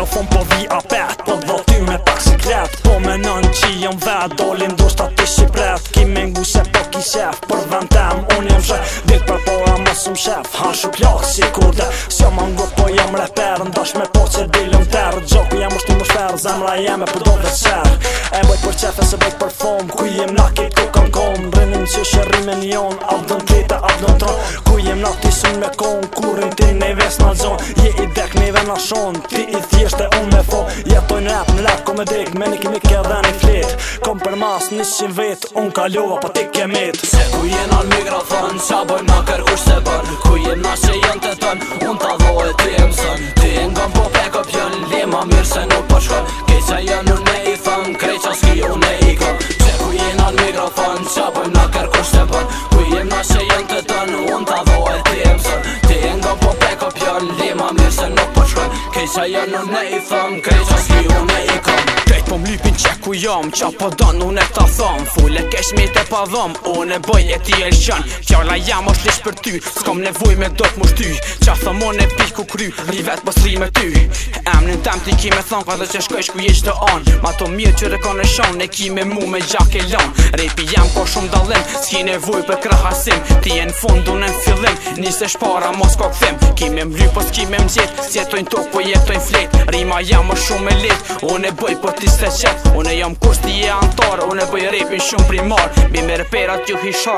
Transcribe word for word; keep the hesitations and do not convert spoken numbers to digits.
mikrofon po vi apet, po dho ty me pak siklet. Po me nën që jëm vet, dolim do shta ti shqipret. Ki me ngu se po ki shef, për vend tem unë jëm shef. Dit për pora më sum shef, han shu plak si kurde. S'jo ma ngu po jëm reper, ndash me po që dilëm ter. Gjoku jam është më shfer, zemra jeme po do vet ser. E boj për qefe se boj për fom, ku jem nakit ku kam kom. Rënin që shërrimen jon, abdën klita, abdën tron. Ku jem nakti sun me kon, kurin ti neves na zon. Je i dek neve na shon, ti i thjesht e unë me fo. Jetoj në rap, në rap komedik, me një kimik edhe një flit. Kom për mas nishin vet, unë kalova pa ti kemit. Se ku jena l'mikrofon, qa boj ma kërkush se bën. Ku jem na që jen të tën, unë ta dhoj ty e mësën. Ty e nga po pek o pjën, li ma mirë se nuk po shkon. Keqa jen unë e i thën, krejqa s'ki unë e i këm. Se ku jena l'mikrofon, qa boj ma kërkush se bën. Ku jem na që jen të tën, unë ta dhoj ty e mësën. Ty e nga po pek o pjën, li ma mirë se nuk po shkon. Keqa jen unë e i thën, krejqa s'ki unë e i këm. Krejt po mlypin që ku jam, qa po don unë e ta thom. Fule kesh mi te pa dhom, unë e bëj e ti e lëshan. Fjalla jam është lish për ty, s'kom nevoj me do t'mu shty. Qa thëm unë e pik ku kry, ri vet pos ri me ty. Emnin tem ti ki me thon, ka dhe që shkojsh ku jeq të an. Ma to mirë që rekon e shon, e ki me mu me gjak e lan. Repi jam ka shumë dalim, s'ki nevoj për krahasim. Ti e në fund, unë e në fillim, nise shpara mos ka këthim. Ki me mly, po s'ki me mgjet, s'jetojnë tok, po jetojnë flet. Rima jam është shumë e let, unë e bëj po ti se qet. Unë e jam kurs, ti e antar, unë e bëj repin shumë primar. Bime reperat ju hishar.